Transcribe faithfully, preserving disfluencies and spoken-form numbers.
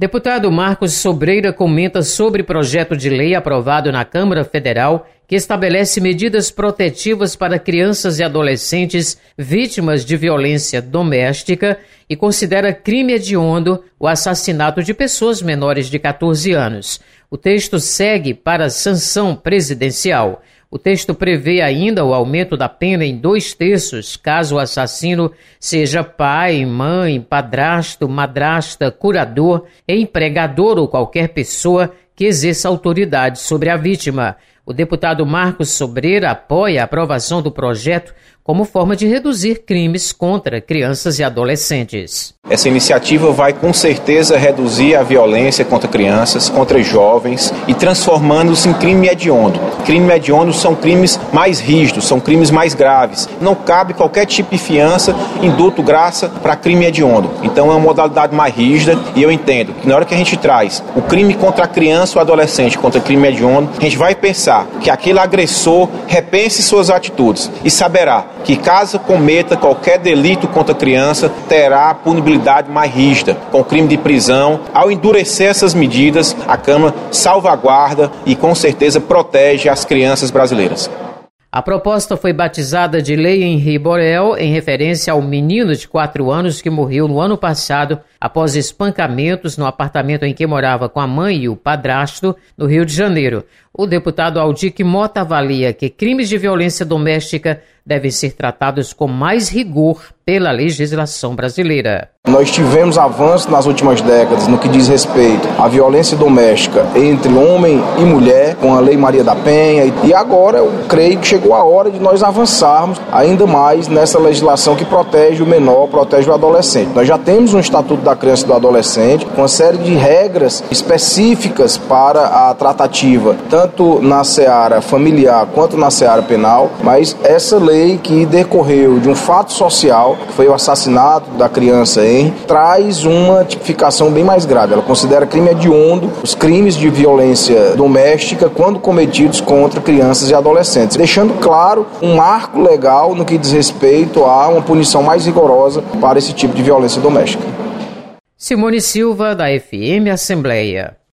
Deputado Marcos Sobreira comenta sobre projeto de lei aprovado na Câmara Federal que estabelece medidas protetivas para crianças e adolescentes vítimas de violência doméstica e considera crime hediondo o assassinato de pessoas menores de catorze anos. O texto segue para sanção presidencial. O texto prevê ainda o aumento da pena em dois terços, caso o assassino seja pai, mãe, padrasto, madrasta, curador, empregador ou qualquer pessoa que exerça autoridade sobre a vítima. O deputado Marcos Sobreira apoia a aprovação do projeto como forma de reduzir crimes contra crianças e adolescentes. Essa iniciativa vai com certeza reduzir a violência contra crianças, contra jovens e transformando-se em crime hediondo. Crime hediondo são crimes mais rígidos, são crimes mais graves. Não cabe qualquer tipo de fiança, indulto, graça para crime hediondo. Então é uma modalidade mais rígida e eu entendo que na hora que a gente traz o crime contra a criança ou adolescente contra crime hediondo, a gente vai pensar que aquele agressor repense suas atitudes e saberá que caso cometa qualquer delito contra a criança, terá punibilidade mais rígida, com crime de prisão. Ao endurecer essas medidas, a Câmara salvaguarda e com certeza protege as crianças brasileiras. A proposta foi batizada de Lei Henri Borel, em referência ao menino de quatro anos que morreu no ano passado após espancamentos no apartamento em que morava com a mãe e o padrasto, no Rio de Janeiro. O deputado Aldir Mota avalia que crimes de violência doméstica devem ser tratados com mais rigor pela legislação brasileira. Nós tivemos avanços nas últimas décadas no que diz respeito à violência doméstica entre homem e mulher, com a Lei Maria da Penha, e agora eu creio que chegou a hora de nós avançarmos ainda mais nessa legislação que protege o menor, protege o adolescente. Nós já temos um Estatuto da Criança e do Adolescente com uma série de regras específicas para a tratativa, tanto na seara familiar quanto na seara penal, mas essa lei que decorreu de um fato social, que foi o assassinato da criança Henri, traz uma tipificação bem mais grave. Ela considera crime hediondo os crimes de violência doméstica quando cometidos contra crianças e adolescentes, deixando claro um marco legal no que diz respeito a uma punição mais rigorosa para esse tipo de violência doméstica. Simone Silva, da F M Assembleia.